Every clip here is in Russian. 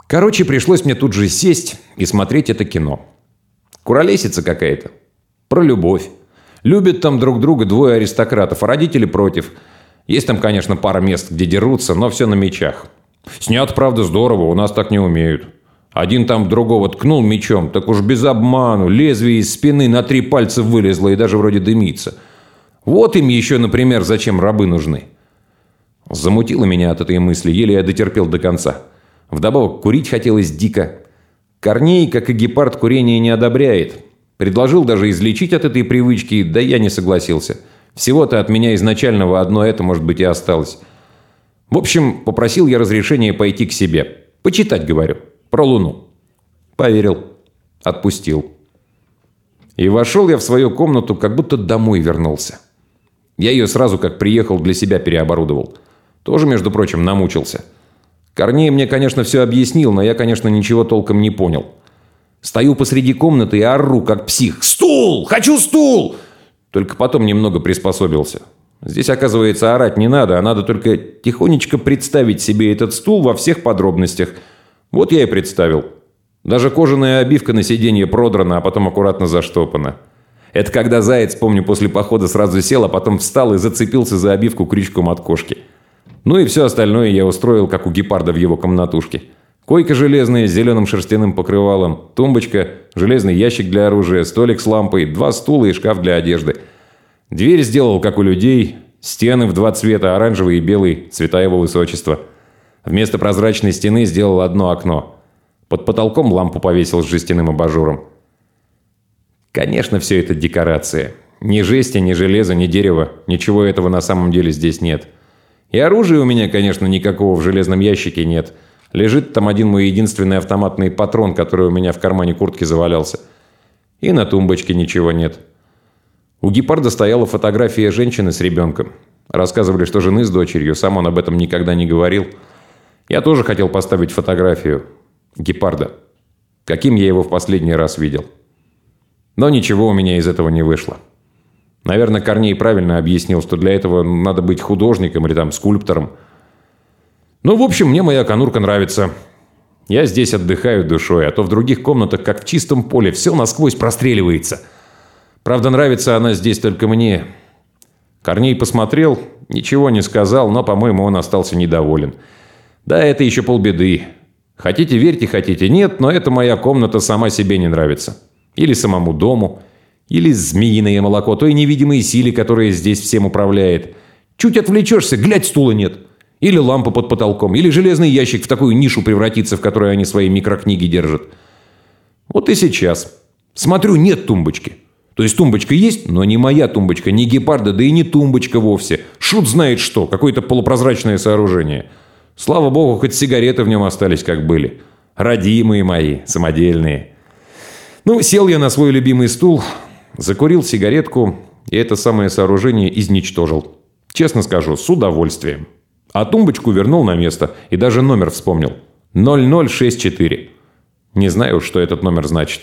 Короче, пришлось мне тут же сесть и смотреть это кино. Куролесица какая-то. Про любовь. Любят там друг друга двое аристократов, а родители против. Есть там, конечно, пара мест, где дерутся, но все на мечах. Снят, правда, здорово, у нас так не умеют. Один там другого ткнул мечом, так уж без обману, лезвие из спины на 3 пальца вылезло и даже вроде дымится. Вот им еще, например, зачем рабы нужны. Замутило меня от этой мысли, еле я дотерпел до конца. Вдобавок курить хотелось дико. Корней, как и гепард, курение не одобряет. Предложил даже излечить от этой привычки, да я не согласился. Всего-то от меня изначального одно это, может быть, и осталось. В общем, попросил я разрешения пойти к себе. Почитать, говорю, про Луну. Поверил. Отпустил. И вошел я в свою комнату, как будто домой вернулся. Я ее сразу, как приехал, для себя переоборудовал. Тоже, между прочим, намучился. Корней мне, конечно, все объяснил, но я, конечно, ничего толком не понял. Стою посреди комнаты и ору, как псих. «Стул! Хочу стул!» Только потом немного приспособился. Здесь, оказывается, орать не надо, а надо только тихонечко представить себе этот стул во всех подробностях. Вот я и представил. Даже кожаная обивка на сиденье продрана, а потом аккуратно заштопана. Это когда заяц, помню, после похода сразу сел, а потом встал и зацепился за обивку крючком от кошки. Ну и все остальное я устроил, как у гепарда в его комнатушке. Койка железная с зеленым шерстяным покрывалом, тумбочка, железный ящик для оружия, столик с лампой, 2 стула и шкаф для одежды. Дверь сделал, как у людей, стены в 2 цвета, оранжевый и белый, цвета его высочества. Вместо прозрачной стены сделал одно окно. Под потолком лампу повесил с жестяным абажуром. Конечно, все это декорация. Ни жести, ни железа, ни дерева, ничего этого на самом деле здесь нет. И оружия у меня, конечно, никакого в железном ящике нет. Лежит там один мой единственный автоматный патрон, который у меня в кармане куртки завалялся. И на тумбочке ничего нет. У гепарда стояла фотография женщины с ребенком. Рассказывали, что жены с дочерью, сам он об этом никогда не говорил. Я тоже хотел поставить фотографию гепарда. Каким я его в последний раз видел. Но ничего у меня из этого не вышло. Наверное, Корней правильно объяснил, что для этого надо быть художником или там скульптором. Ну, в общем, мне моя конурка нравится. Я здесь отдыхаю душой, а то в других комнатах, как в чистом поле, все насквозь простреливается. Правда, нравится она здесь только мне. Корней посмотрел, ничего не сказал, но, по-моему, он остался недоволен. Да, это еще полбеды. Хотите верьте, хотите нет, но эта моя комната сама себе не нравится. Или самому дому, или змеиное молоко той невидимой силе, которая здесь всем управляет. Чуть отвлечешься, глядь, стула нет. Или лампа под потолком, или железный ящик в такую нишу превратится, в которой они свои микрокниги держат. Вот и сейчас. Смотрю, нет тумбочки. То есть тумбочка есть, но не моя тумбочка, не гепарда, да и не тумбочка вовсе. Шут знает что, какое-то полупрозрачное сооружение. Слава богу, хоть сигареты в нем остались, как были. Родимые мои, самодельные. Ну, сел я на свой любимый стул, закурил сигаретку, и это самое сооружение изничтожил. Честно скажу, с удовольствием. А тумбочку вернул на место и даже номер вспомнил. 0064. Не знаю, что этот номер значит.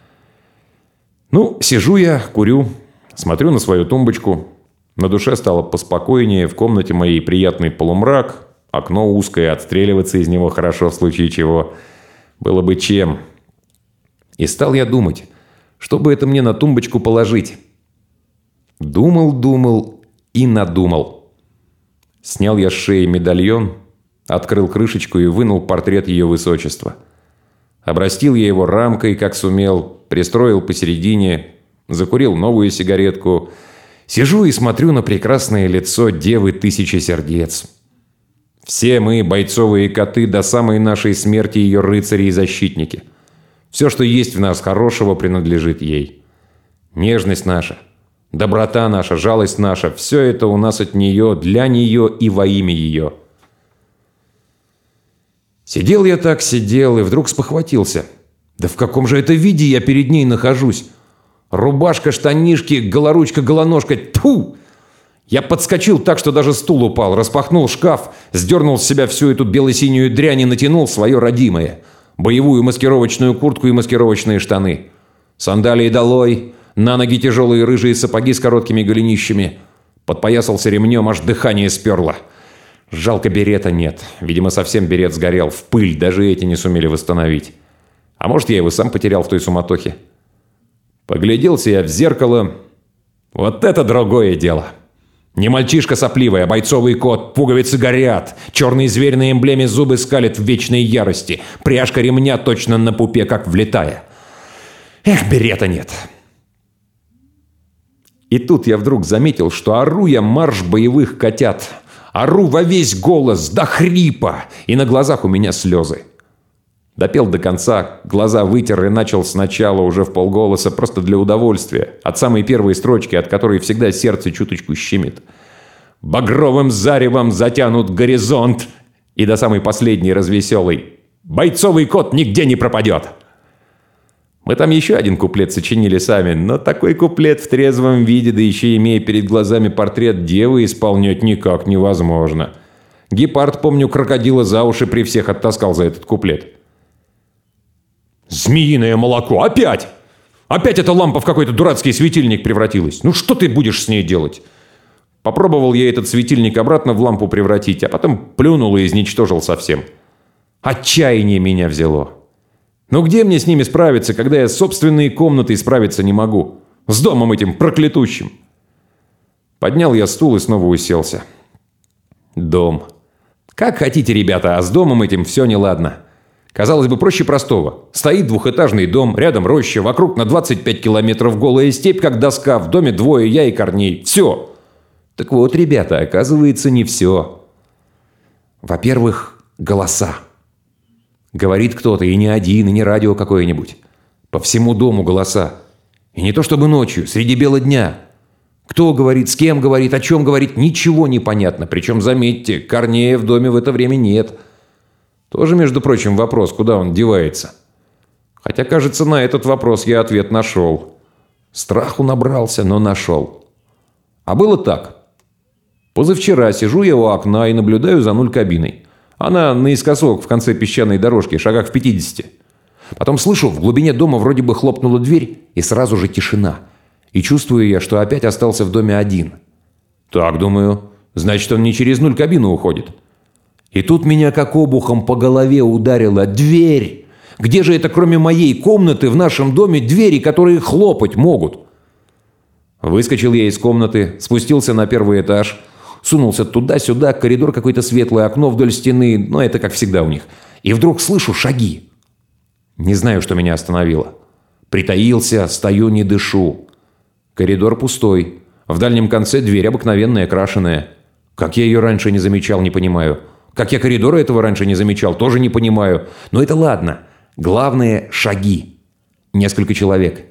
Ну, сижу я, курю, смотрю на свою тумбочку. На душе стало поспокойнее, в комнате моей приятный полумрак, окно узкое, отстреливаться из него хорошо в случае чего. Было бы чем. И стал я думать, что бы это мне на тумбочку положить. Думал и надумал. Снял я с шеи медальон, открыл крышечку и вынул портрет ее высочества. Обрастил я его рамкой, как сумел, пристроил посередине, закурил новую сигаретку. Сижу и смотрю на прекрасное лицо девы 1000 сердец. Все мы, бойцовые коты, до самой нашей смерти ее рыцари и защитники. Все, что есть в нас хорошего, принадлежит ей. Нежность наша, доброта наша, жалость наша – все это у нас от нее, для нее и во имя ее. Сидел я так, сидел, и вдруг спохватился. Да в каком же это виде я перед ней нахожусь? Рубашка, штанишки, голоручка, голоножка. Тьфу! Я подскочил так, что даже стул упал, распахнул шкаф, сдернул с себя всю эту бело-синюю дрянь и натянул свое родимое. Боевую маскировочную куртку и маскировочные штаны. Сандалии долой, на ноги тяжелые рыжие сапоги с короткими голенищами. Подпоясался ремнем, аж дыхание сперло. Жалко, берета нет. Видимо, совсем берет сгорел в пыль, даже эти не сумели восстановить. А может, я его сам потерял в той суматохе. Погляделся я в зеркало. Вот это другое дело. Не мальчишка сопливый, а бойцовый кот. Пуговицы горят. Черный зверь на эмблеме зубы скалит в вечной ярости. Пряжка ремня точно на пупе, как влетая. Эх, берета нет. И тут я вдруг заметил, что ору я марш боевых котят. Ору во весь голос, до хрипа, и на глазах у меня слезы. Допел до конца, глаза вытер и начал сначала уже вполголоса, просто для удовольствия, от самой первой строчки, от которой всегда сердце чуточку щемит. «Багровым заревом затянут горизонт», и до самой последней развеселой «Бойцовый кот нигде не пропадет». Мы там еще один куплет сочинили сами, но такой куплет в трезвом виде, да еще имея перед глазами портрет девы, исполнять никак невозможно. Гепард, помню, крокодила за уши при всех оттаскал за этот куплет. «Змеиное молоко! Опять! Опять эта лампа в какой-то дурацкий светильник превратилась! Ну что ты будешь с ней делать?» Попробовал я этот светильник обратно в лампу превратить, а потом плюнул и изничтожил совсем. Отчаяние меня взяло. Ну где мне с ними справиться, когда я с собственной комнатой справиться не могу? С домом этим проклятущим. Поднял я стул и снова уселся. Дом. Как хотите, ребята, а с домом этим все неладно. Казалось бы, проще простого. Стоит двухэтажный дом, рядом роща, вокруг на 25 километров голая степь, как доска, в доме двое, я и Корней. Все. Так вот, ребята, оказывается, не все. Во-первых, голоса. Говорит кто-то, и не один, и не радио какое-нибудь. По всему дому голоса. И не то чтобы ночью, среди бела дня. Кто говорит, с кем говорит, о чем говорит, ничего не понятно. Причем, заметьте, Корнея в доме в это время нет. Тоже, между прочим, вопрос, куда он девается. Хотя, кажется, на этот вопрос я ответ нашел. Страху набрался, но нашел. А было так. Позавчера сижу я у окна и наблюдаю за нуль-кабиной. Она наискосок в конце песчаной дорожки, шагах в 50. Потом слышу, в глубине дома вроде бы хлопнула дверь, и сразу же тишина. И чувствую я, что опять остался в доме один. Так, думаю, значит, он не через нуль-кабину уходит. И тут меня как обухом по голове ударила дверь. Где же это, кроме моей комнаты, в нашем доме двери, которые хлопать могут? Выскочил я из комнаты, спустился на первый этаж, сунулся туда-сюда, коридор какое-то светлое, окно вдоль стены, но это как всегда у них. И вдруг слышу шаги. Не знаю, что меня остановило. Притаился, стою, не дышу. Коридор пустой. В дальнем конце дверь обыкновенная, крашеная. Как я ее раньше не замечал, не понимаю. Как я коридора этого раньше не замечал, тоже не понимаю. Но это ладно. Главное – шаги. Несколько человек.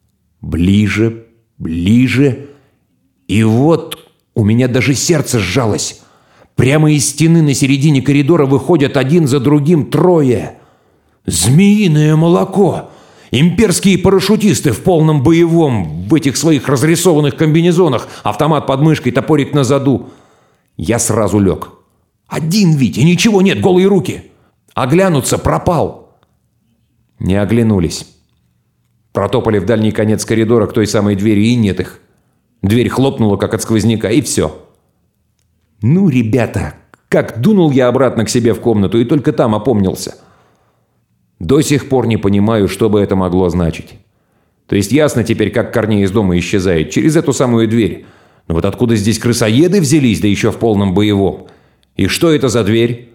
Ближе, ближе. И вот у меня даже сердце сжалось. Прямо из стены на середине коридора выходят один за другим трое. Змеиное молоко. Имперские парашютисты в полном боевом, в этих своих разрисованных комбинезонах, автомат под мышкой, топорик на заду. Я сразу лег. Один ведь, и ничего нет, голые руки. Оглянуться пропал. Не оглянулись. Протопали в дальний конец коридора к той самой двери, и нет их. Дверь хлопнула, как от сквозняка, и все. Ну, ребята, как дунул я обратно к себе в комнату, и только там опомнился. До сих пор не понимаю, что бы это могло значить. То есть ясно теперь, как Корней из дома исчезает, через эту самую дверь. Но вот откуда здесь крысоеды взялись, да еще в полном боевом? И что это за дверь?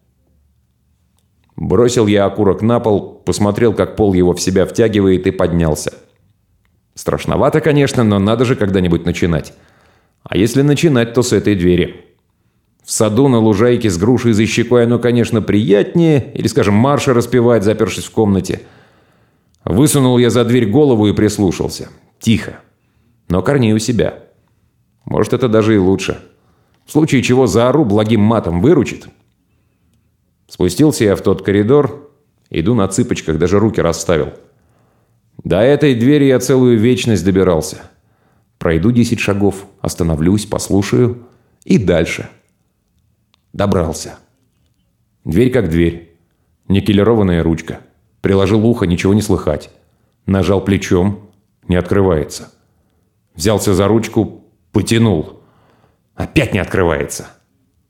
Бросил я окурок на пол, посмотрел, как пол его в себя втягивает, и поднялся. Страшновато, конечно, но надо же когда-нибудь начинать. А если начинать, то с этой двери. В саду на лужайке с грушей за щекой оно, конечно, приятнее, или, скажем, марши распевать, запершись в комнате. Высунул я за дверь голову и прислушался. Тихо. Но Корней у себя. Может, это даже и лучше. В случае чего заору благим матом, выручит. Спустился я в тот коридор, иду на цыпочках, даже руки расставил. До этой двери я целую вечность добирался. Пройду 10 шагов, остановлюсь, послушаю и дальше. Добрался. Дверь как дверь. Никелированная ручка. Приложил ухо, ничего не слыхать. Нажал плечом, не открывается. Взялся за ручку, потянул. Опять не открывается.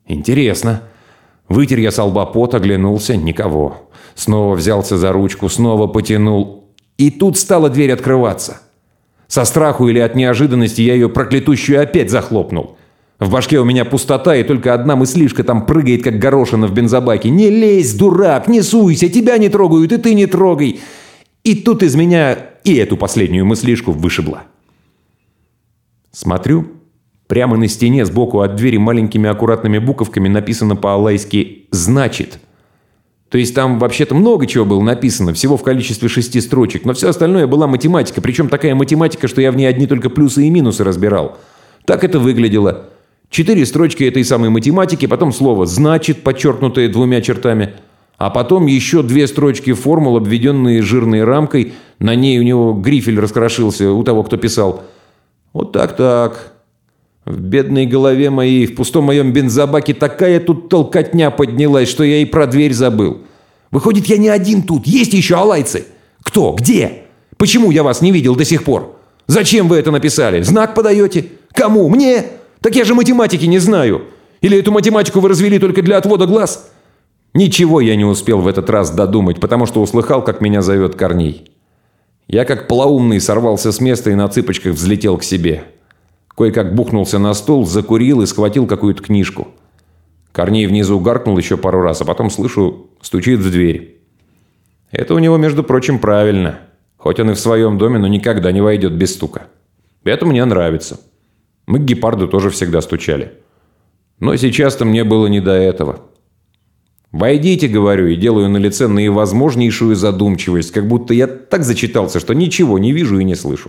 Интересно. Вытер я со лба пот, оглянулся. Никого. Снова взялся за ручку, снова потянул. И тут стала дверь открываться. Со страху или от неожиданности я ее проклятущую опять захлопнул. В башке у меня пустота, и только одна мыслишка там прыгает, как горошина в бензобаке. «Не лезь, дурак, не суйся, тебя не трогают, и ты не трогай!» И тут из меня и эту последнюю мыслишку вышибло. Смотрю, прямо на стене сбоку от двери маленькими аккуратными буковками написано по-алайски «Значит». То есть там вообще-то много чего было написано, всего в количестве 6 строчек, но все остальное была математика, причем такая математика, что я в ней одни только плюсы и минусы разбирал. Так это выглядело. 4 строчки этой самой математики, потом слово «значит», подчеркнутое 2 чертами, а потом еще 2 строчки формул, обведенные жирной рамкой, на ней у него грифель раскрошился, у того, кто писал. Вот так-так. В бедной голове моей, в пустом моем бензобаке такая тут толкотня поднялась, что я и про дверь забыл. Выходит, я не один тут, есть еще алайцы. Кто? Где? Почему я вас не видел до сих пор? Зачем вы это написали? Знак подаете? Кому? Мне? Так я же математики не знаю. Или эту математику вы развели только для отвода глаз? Ничего я не успел в этот раз додумать, потому что услыхал, как меня зовет Корней. Я как полоумный сорвался с места и на цыпочках взлетел к себе. Кое-как бухнулся на стол, закурил и схватил какую-то книжку. Корней внизу гаркнул еще пару раз, а потом, слышу, стучит в дверь. Это у него, между прочим, правильно. Хоть он и в своем доме, но никогда не войдет без стука. Это мне нравится. Мы к гепарду тоже всегда стучали. Но сейчас-то мне было не до этого. «Войдите», — говорю, и делаю на лице наивозможнейшую задумчивость, как будто я так зачитался, что ничего не вижу и не слышу.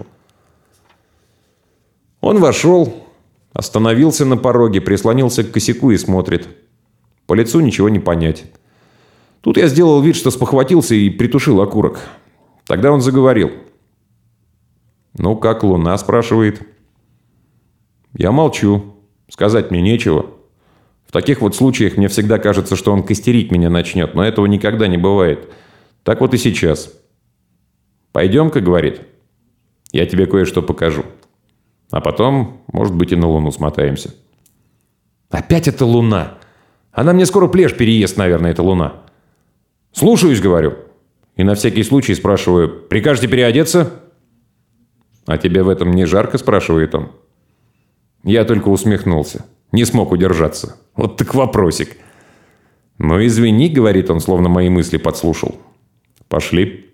Он вошел, остановился на пороге, прислонился к косяку и смотрит. По лицу ничего не понять. Тут я сделал вид, что спохватился и притушил окурок. Тогда он заговорил. «Ну, как луна?» – спрашивает. Я молчу. Сказать мне нечего. В таких вот случаях мне всегда кажется, что он костерить меня начнет, но этого никогда не бывает. Так вот и сейчас. «Пойдем-ка», – говорит. «Я тебе кое-что покажу. А потом, может быть, и на Луну смотаемся». Опять эта Луна. Она мне скоро плешь переест, наверное, эта Луна. «Слушаюсь», — говорю. И на всякий случай спрашиваю: «Прикажете переодеться?» «А тебе в этом не жарко?» — спрашивает он. Я только усмехнулся. Не смог удержаться. Вот так вопросик. «Ну, извини», — говорит он, словно мои мысли подслушал. «Пошли».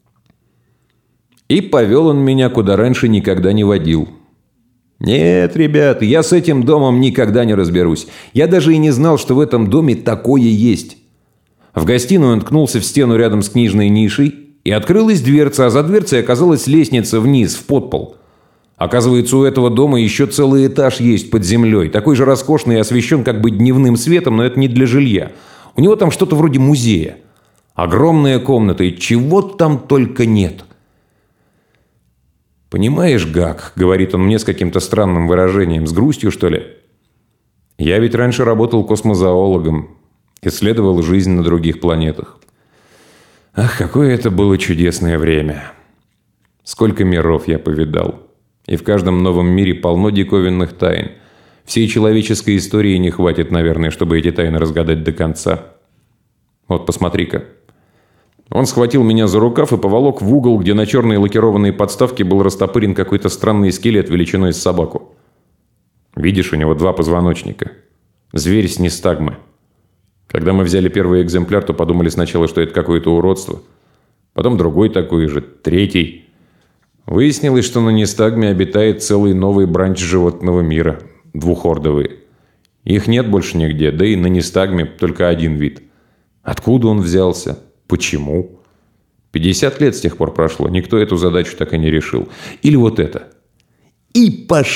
И повел он меня, куда раньше никогда не водил. Нет, ребят, я с этим домом никогда не разберусь. Я даже и не знал, что в этом доме такое есть. В гостиную он ткнулся в стену рядом с книжной нишей, и открылась дверца, а за дверцей оказалась лестница вниз, в подпол. Оказывается, у этого дома еще целый этаж есть под землей, такой же роскошный и освещен как бы дневным светом, но это не для жилья. У него там что-то вроде музея. Огромная комната, и чего там только нет. «Понимаешь, Гак», — говорит он мне с каким-то странным выражением, с грустью, что ли, «я ведь раньше работал космозоологом, исследовал жизнь на других планетах. Ах, какое это было чудесное время! Сколько миров я повидал, и в каждом новом мире полно диковинных тайн. Всей человеческой истории не хватит, наверное, чтобы эти тайны разгадать до конца. Вот, посмотри-ка». Он схватил меня за рукав и поволок в угол, где на черной лакированной подставке был растопырен какой-то странный скелет величиной с собаку. Видишь, у него 2 позвоночника. Зверь с нистагмы. Когда мы взяли первый экземпляр, то подумали сначала, что это какое-то уродство. Потом другой такой же, 3-й. Выяснилось, что на нистагме обитает целый новый бранч животного мира. 2-хордовые. Их нет больше нигде, да и на нистагме только 1 вид. Откуда он взялся? Почему? 50 лет с тех пор прошло, никто эту задачу так и не решил. Или вот это. И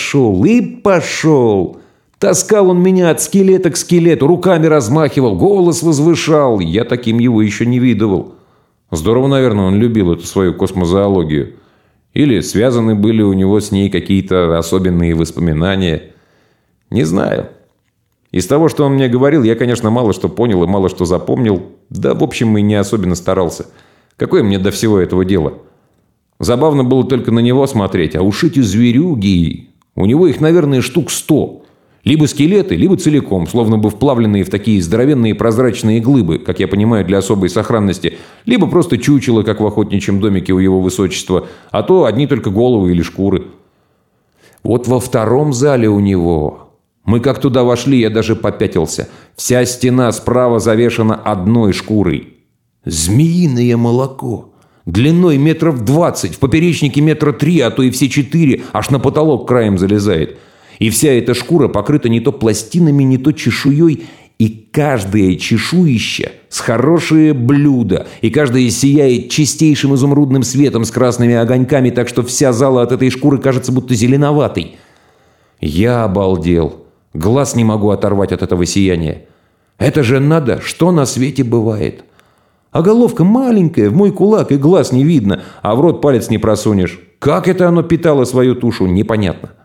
пошел. Таскал он меня от скелета к скелету, руками размахивал, голос возвышал. Я таким его еще не видывал. Здорово, наверное, он любил эту свою космозоологию. Или связаны были у него с ней какие-то особенные воспоминания. Не знаю. Из того, что он мне говорил, я, конечно, мало что понял и мало что запомнил. Да, в общем, и не особенно старался. Какое мне до всего этого дело? Забавно было только на него смотреть. А уж эти зверюги... У него их, наверное, штук 100. Либо скелеты, либо целиком, словно бы вплавленные в такие здоровенные прозрачные глыбы, как я понимаю, для особой сохранности, либо просто чучело, как в охотничьем домике у его высочества, а то одни только головы или шкуры. Вот во втором зале у него... Мы как туда вошли, я даже попятился. Вся стена справа завешена одной шкурой. Змеиное молоко. Длиной 20 метров, в поперечнике 3 метра, а то и все 4, аж на потолок краем залезает. И вся эта шкура покрыта не то пластинами, не то чешуей, и каждое чешуище с хорошее блюдо, и каждое сияет чистейшим изумрудным светом с красными огоньками, так что вся зала от этой шкуры кажется будто зеленоватой. Я обалдел. Глаз не могу оторвать от этого сияния. Это же надо, что на свете бывает. А головка маленькая, в мой кулак, и глаз не видно, а в рот палец не просунешь. Как это оно питало свою тушу, непонятно.